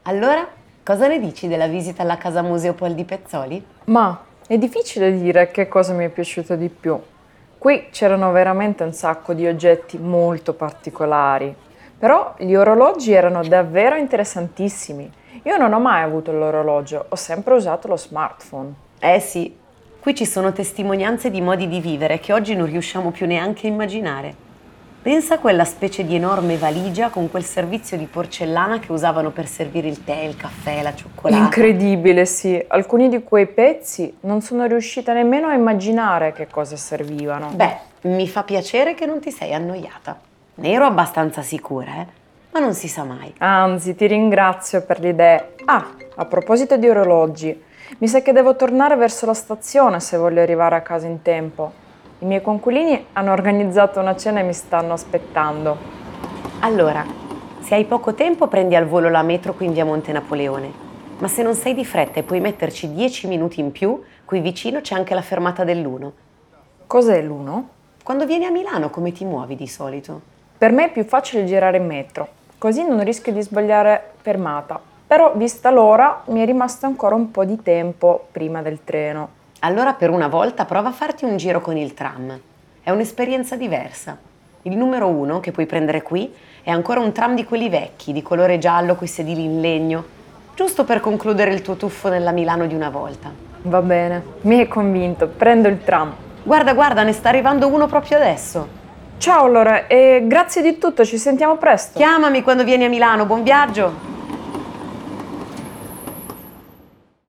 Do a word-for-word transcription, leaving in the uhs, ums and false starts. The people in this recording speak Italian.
Allora, cosa ne dici della visita alla casa museo Pol di Pezzoli? Ma è difficile dire che cosa mi è piaciuto di più. Qui c'erano veramente un sacco di oggetti molto particolari, però gli orologi erano davvero interessantissimi. Io non ho mai avuto l'orologio, ho sempre usato lo smartphone. Eh sì, qui ci sono testimonianze di modi di vivere che oggi non riusciamo più neanche a immaginare. Pensa a quella specie di enorme valigia con quel servizio di porcellana che usavano per servire il tè, il caffè, la cioccolata. Incredibile, sì. Alcuni di quei pezzi non sono riuscita nemmeno a immaginare che cosa servivano. Beh, mi fa piacere che non ti sei annoiata. Ne ero abbastanza sicura, eh? Ma non si sa mai. Anzi, ti ringrazio per l'idea. Ah, a proposito di orologi, mi sa che devo tornare verso la stazione se voglio arrivare a casa in tempo. I miei coinquilini hanno organizzato una cena e mi stanno aspettando. Allora, se hai poco tempo prendi al volo la metro qui in via Monte Napoleone. Ma se non sei di fretta e puoi metterci dieci minuti in più, qui vicino c'è anche la fermata dell'Uno. Cos'è l'uno? Quando vieni a Milano come ti muovi di solito? Per me è più facile girare in metro, così non rischio di sbagliare fermata. Però, vista l'ora, mi è rimasto ancora un po' di tempo prima del treno. Allora per una volta prova a farti un giro con il tram. È un'esperienza diversa. Il numero uno che puoi prendere qui è ancora un tram di quelli vecchi, di colore giallo coi sedili in legno, giusto per concludere il tuo tuffo nella Milano di una volta. Va bene, mi hai convinto, prendo il tram. Guarda, guarda, ne sta arrivando uno proprio adesso. Ciao allora, e grazie di tutto, ci sentiamo presto. Chiamami quando vieni a Milano, buon viaggio!